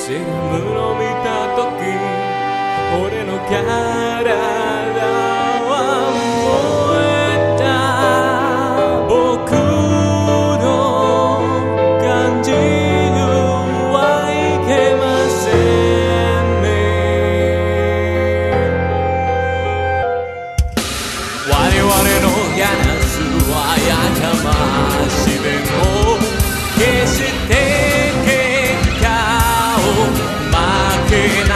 ムを見た時俺の体は燃えた僕の感じるはいけませんね我々のやらすはやかましでも決して結果を負け